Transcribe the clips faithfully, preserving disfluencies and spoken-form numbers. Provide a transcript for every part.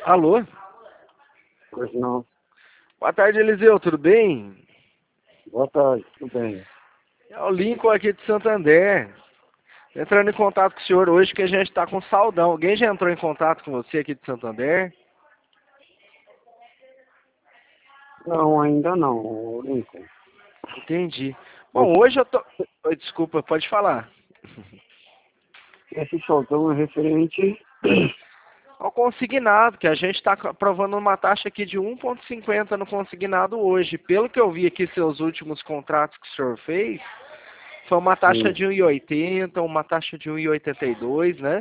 Alô? Pois não. Boa tarde, Eliseu, tudo bem? Boa tarde, tudo bem. É o Lincoln aqui de Santander. Entrando em contato com o senhor hoje que a gente está com saudão. Alguém já entrou em contato com você aqui de Santander? Não, ainda não, Lincoln. Entendi. Mas Bom, hoje eu tô... Oi, desculpa, pode falar. esse soltão é referente. Ao consignado, que a gente está aprovando uma taxa aqui de um vírgula cinquenta no consignado hoje. Pelo que eu vi aqui, seus últimos contratos que o senhor fez, foi uma taxa Sim. de um vírgula oitenta, uma taxa de um vírgula oitenta e dois, né?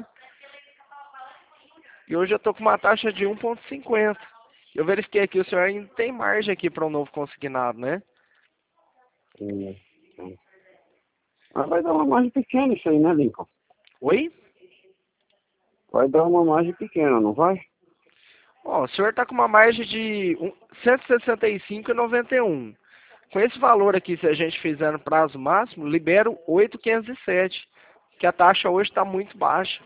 E hoje eu tô com uma taxa de um vírgula cinquenta. Eu verifiquei aqui, o senhor ainda tem margem aqui para um novo consignado, né? Sim, sim. Mas vai dar uma margem pequena isso aí, né, Lincoln? Oi? Vai dar uma margem pequena, não vai? Ó, o senhor tá com uma margem de um- cento e sessenta e cinco vírgula noventa e um. Com esse valor aqui, se a gente fizer no prazo máximo, libero oito mil quinhentos e sete, que a taxa hoje está muito baixa.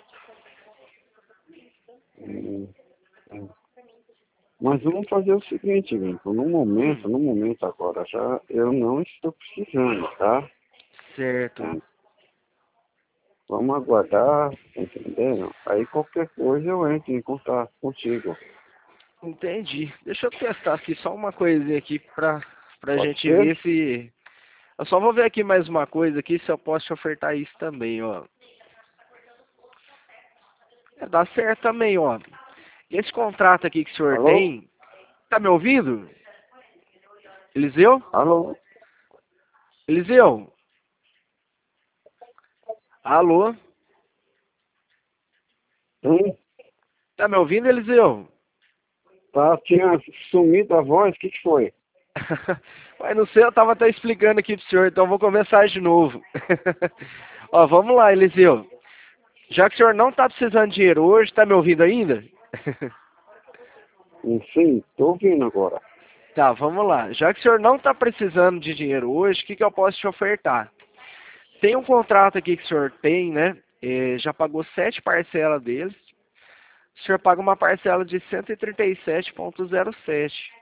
Hum, hum. Mas vamos fazer o seguinte, Lincoln. No momento, Hum, no momento agora, já eu não estou precisando, tá? certo. Hum. Vamos aguardar, tá entendendo? Aí qualquer coisa eu entro em contato contigo. Entendi. Deixa eu testar aqui só uma coisinha aqui pra, pra Pode gente ser? ver se... Eu só vou ver aqui mais uma coisa aqui, se eu posso te ofertar isso também, ó. É, dá certo também, ó. Esse contrato aqui que o senhor Alô? tem, tá me ouvindo? Eliseu? Alô? Eliseu? Alô? Hein? Tá me ouvindo, Eliseu? Tá, tinha sumido a voz, o que, que foi? Mas não sei, eu tava até explicando aqui pro senhor, então eu vou começar de novo. Ó, vamos lá, Eliseu. Já que o senhor não tá precisando de dinheiro hoje, tá me ouvindo ainda? Sim, tô ouvindo agora. Tá, vamos lá. Já que o senhor não tá precisando de dinheiro hoje, o que, que eu posso te ofertar? Tem um contrato aqui que o senhor tem, né? Eh, já pagou sete parcelas deles. O senhor paga uma parcela de cento e trinta e sete vírgula zero sete.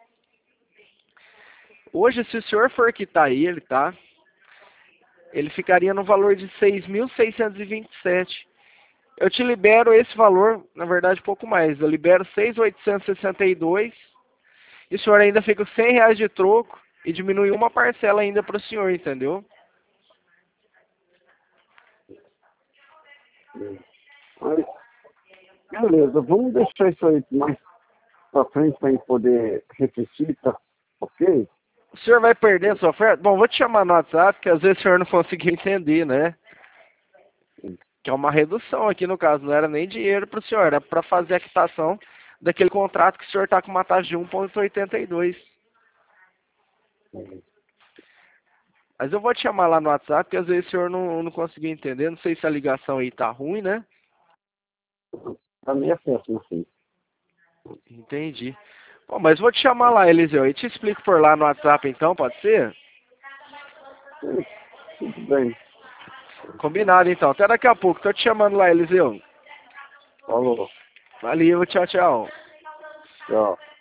Hoje, se o senhor for quitar ele, tá? Ele ficaria no valor de seis mil seiscentos e vinte e sete. Eu te libero esse valor, na verdade, pouco mais. Eu libero seis mil oitocentos e sessenta e dois. E o senhor ainda fica com cem reais de troco e diminui uma parcela ainda para o senhor, entendeu? Mas, beleza, vamos deixar isso aí mais pra frente pra gente poder refletir, tá? Ok? O senhor vai perder a sua oferta? Bom, vou te chamar no WhatsApp, que às vezes o senhor não conseguiu entender, né? Que é uma redução aqui no caso, não era nem dinheiro para o senhor, era para fazer a quitação daquele contrato que o senhor está com uma taxa de um vírgula oitenta e dois. Mas eu vou te chamar lá no WhatsApp, porque às vezes o senhor não, não conseguiu entender, não sei se a ligação aí tá ruim, né? Tá meio péssimo, assim. Entendi. Bom, mas vou te chamar lá, Eliseu, e te explico por lá no WhatsApp então, pode ser? Sim, tudo bem. Combinado então, até daqui a pouco, tô te chamando lá, Eliseu. Falou. Valeu, tchau, tchau. Tchau.